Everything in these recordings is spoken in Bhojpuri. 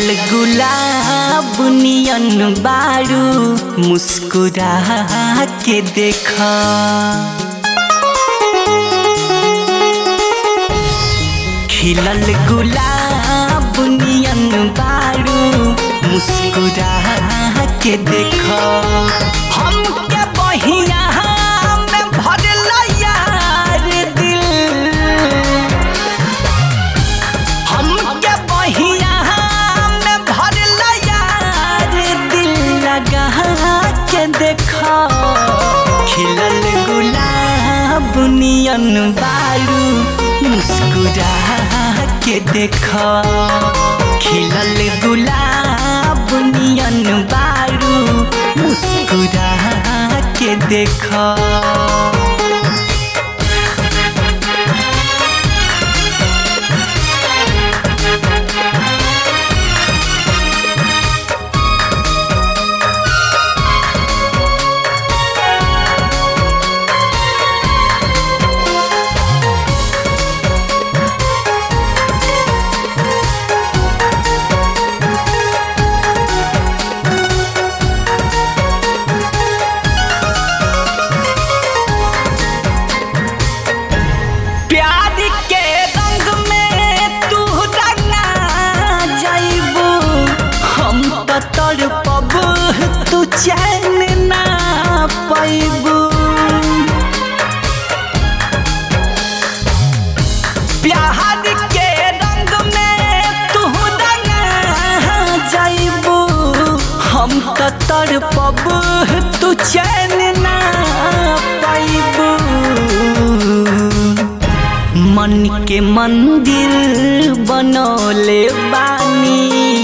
खिलल गुलाब नियन बारू मुस्कुरा के देखा। खिलल गुलाब नियन बारू मुस्कुरा के देखा। हम के बहिया में भरल यार दिल, हम के बहिया में भरल यार दिल लगा के देखा। खिलल गुलाब नियन बारू मुस्कुरा के देखा। खिलल गुलाब नियन बारू मुस्कुरा के देखा। तड़पब तू चैन ना पैबू। प्यार के रंग में तू रंगा जाइबू। हम तो तड़पब तू चैन ना पैबू। मन के मंदिर बनौले बानी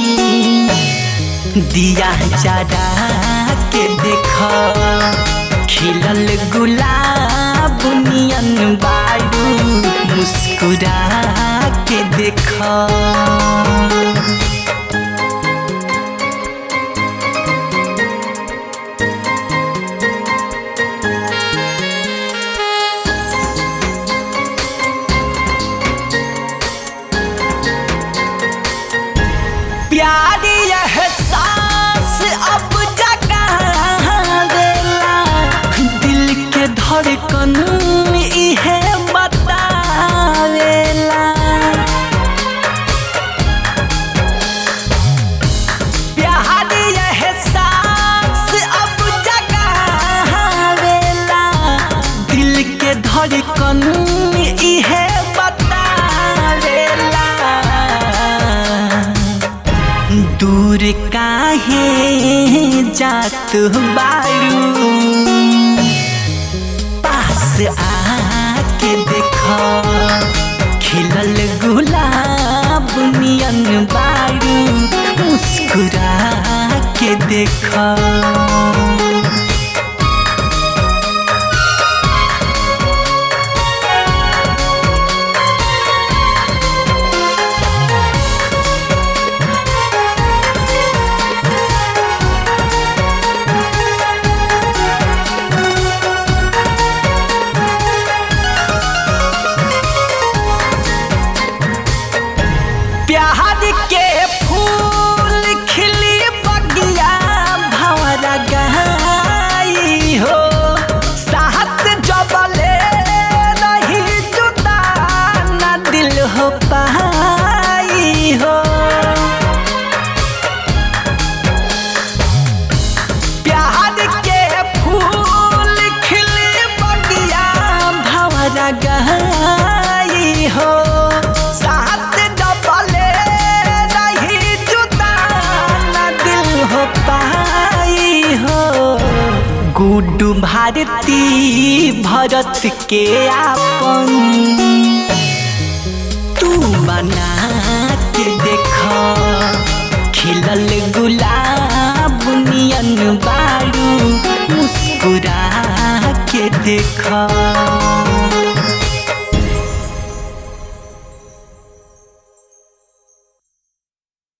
दिया जरा के देखा। खिलल गुलाब नियन बारू मुस्कुरा के देखा। प्यार एहसास अब जगावेला, दिल के धड़कन इहे बतावेला। प्यार एहसास अब जगावेला, दिल के धड़कन इहे बतावेला। दूर काहे जात बारू, पास आके देखा। खिलल गुलाब नियन बारू मुस्कुरा के देखा। प्यार के फूल खिली बगिया भंवरा गई हो। साहस जबले रही जुदा ना दिल हो पाई हो। प्यार के फूल खिली बगिया भंवरा गई हो। गुड्डू भारती भरत के आपन तू बना के देखा। खिलल गुलाब नियन बारू मुस्कुरा के देखा।